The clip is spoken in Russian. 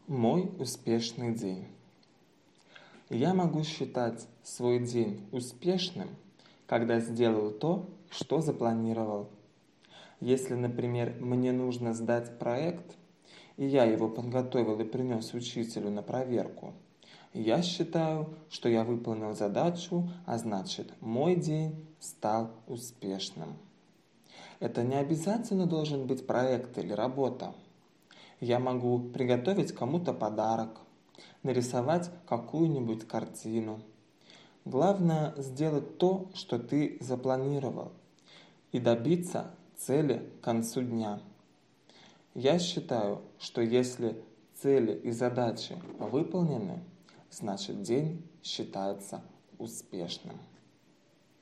Мой успешный день. Я могу считать свой день успешным, когда сделал то, что запланировал. Если, например, мне нужно сдать проект, и я его подготовил и принес учителю на проверку, я считаю, что я выполнил задачу, а значит, мой день стал успешным. Это не обязательно должен быть проект или работа. Я могу приготовить кому-то подарок, нарисовать какую-нибудь картину. Главное сделать то, что ты запланировал, и добиться цели к концу дня. Я считаю, что если цели и задачи выполнены, значит день считается успешным.